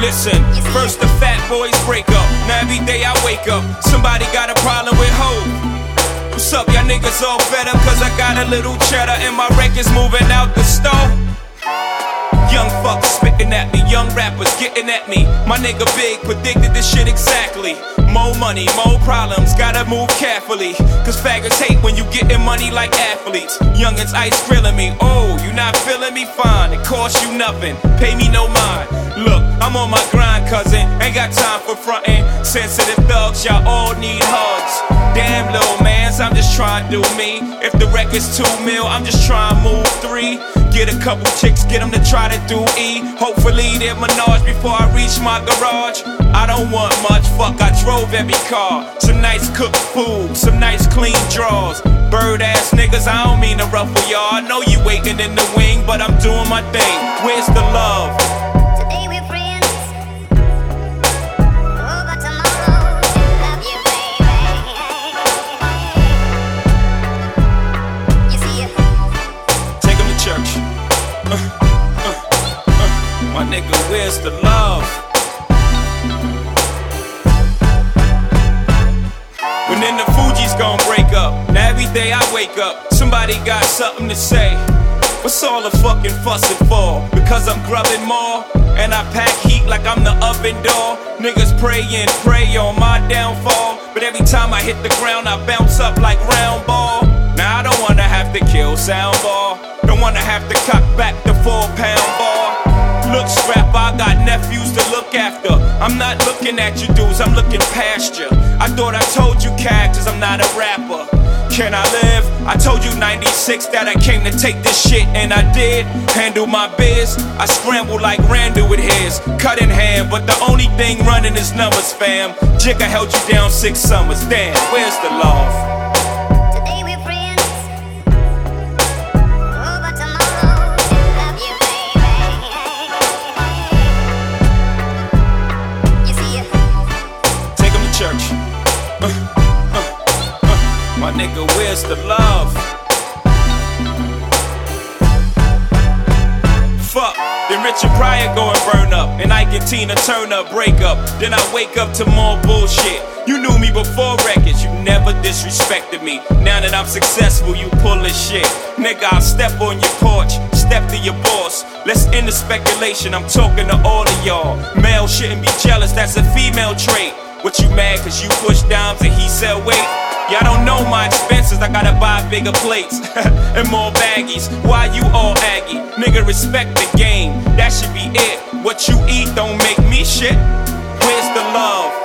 Listen, first the fat boys break up. Now every day I wake up, somebody got a problem with Hov. What's up, y'all niggas all fed up? Cause I got a little cheddar and my records moving out the store. Young fuckers spitting at me, young rappers getting at me. My nigga Big predicted this shit exactly. More money, more problems, gotta move carefully. Cause faggots hate when you getting money like athletes. Youngins ice grilling me, oh, you not feeling me? Fine, it costs you nothing, pay me no mind. Look, I'm on my grind, cousin, ain't got time for frontin'. Sensitive thugs, y'all all need hugs. Damn, little mans, I'm just trying to do me. If the record's 2 mil, I'm just trying to move 3. Get a couple chicks, get them to try to do E. Hopefully they're Minaj before I reach my garage. I don't want much, fuck, I drove every car. Some nice cooked food, some nice clean drawers. Bird ass niggas, I don't mean to ruffle y'all. I know you waiting in the wing, but I'm doing my thing. Where's the love? Today we're friends. Oh, but tomorrow, love you, baby. You see it? Take him to church. My nigga, where's the love? When then the Fuji's gon' break up. Now every day I wake up, somebody got something to say. What's all the fucking fussing for? Because I'm grubbing more, and I pack heat like I'm the oven door. Niggas pray and pray on my downfall, but every time I hit the ground I bounce up like round ball. Now I don't wanna have to kill soundball, don't wanna have to cock back the 4-pound ball. Look, strap, I got nephews to look after. I'm not looking at you dudes, I'm looking past you. I thought I told you characters, I'm not a rapper. Can I live? I told you 96 that I came to take this shit, and I did. Handle my biz, I scramble like Randall with his. Cut in hand, but the only thing running is numbers, fam. Jigga held you down 6 summers, damn, where's the love? Today we're friends. Oh, but tomorrow, love you, baby. You see it? Take him to church. My nigga, where's the love? Fuck, then Richard Pryor go and burn up, and Ike and Tina Turner break up. Then I wake up to more bullshit. You knew me before records, you never disrespected me. Now that I'm successful, you pull this shit. Nigga, I'll step on your porch, step to your boss. Let's end the speculation, I'm talking to all of y'all. Male shouldn't be jealous, that's a female trait. What you mad cause you push dimes and he sell weight? Y'all don't know my expenses, I gotta buy bigger plates and more baggies. Why you all aggy? Nigga, respect the game, that should be it. What you eat don't make me shit. Where's the love?